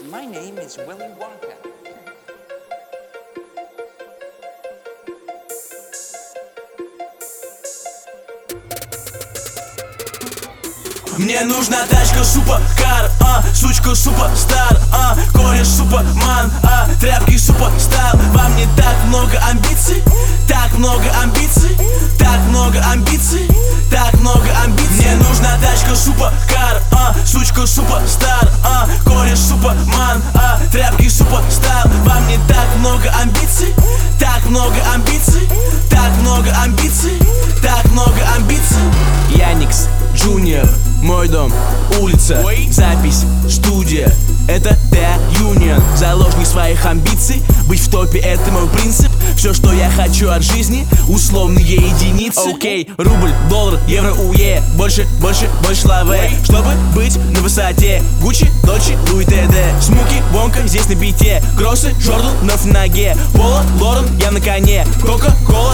My name is Willy Wonka. Мне нужна тачка суперкар, сучка суперстар, кореш суперман, тряпки суперстайл. Вам не так много амбиций, так много амбиций, так много амбиций, так много амбиций. Мне нужна тачка суперкар, сучка суперстар, кореш суперман, тряпки суперстайл. Вам не так много амбиций, так много амбиций, так много амбиций, так много амбиций. Яникс Джуниор, мой дом, улица, запись, студия. Это The Union, заложник своих амбиций. Быть в топе — это мой принцип. Все, что я хочу от жизни, условные единицы. Окей, рубль, доллар, евро, уе. Больше, больше, больше лаве, чтобы быть на высоте. Гуччи, Дольче, Луи ТД, Смоки, Вонка, здесь на бите. Кроссы, Джордан, вновь в ноге. Пола, Лорен, я на коне. Кока-кола.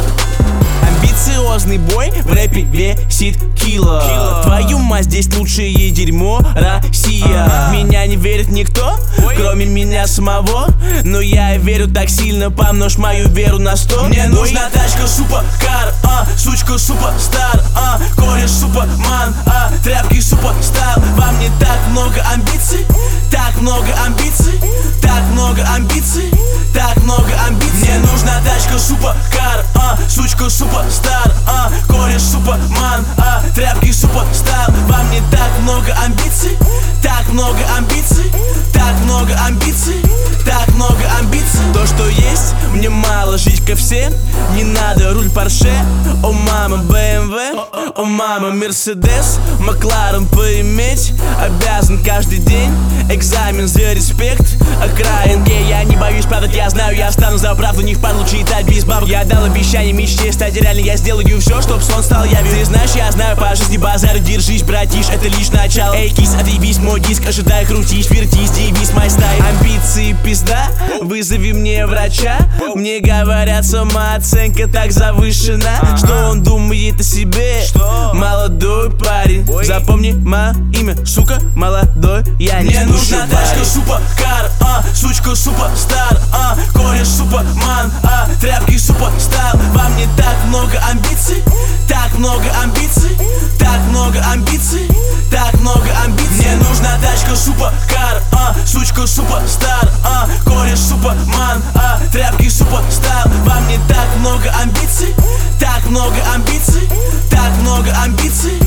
Амбициозный бой в рэпе весит кило. Твою мать, здесь лучшее дерьмо Россия. Меня не верит никто, кроме меня самого. Но я верю так сильно, помножь мою веру на 100. Мне нужна тачка суперкар, сучка суперстар, кореш суперман, тряпки суперстайл. Вам не так много амбиций, так много амбиций, так много амбиций, так много амбиций. Мне нужна тачка суперкар, сучка суперстар, кореш суперман, тряпки суперстайл. Вам не так много амбиций, так много амбиций, так много амбиций, так много амбиций. То, что есть, мне мало, жить ко всем не надо. Руль Порше, о мама BMW, о мама Мерседес, Макларен поиметь обязан каждый день. Экзамен за респект, окраин. Я не боюсь падать, я знаю, я встану за правду. Не впадлу читать без бабок. Я дал обещание мечте стать реальной. Я сделаю все, чтоб сон стал явью. Ты знаешь, я знаю по жизни базарю. Держись, братиш, это лишь начало. Эй, кис, отъебись, мой диск, ожидай, крутись, вертись, девиз, май стайл. Амбиции пизда, вызови мне врача. Мне говорят, самооценка так завышена, что он думает о себе. Молодой парень, запомни мое имя, сука, молодой я не. Мне нужна тачка суперкар, сучка суперстар, кореш суперман, тряпки суперстайл. Вам не так много амбиций, так много амбиций, так много амбиций, так много амбиций. Мне нужна тачка суперкар, сучка суперстар, кореш суперман, тряпки суперстайл. Вам не так много амбиций, так много амбиций, так много амбиций,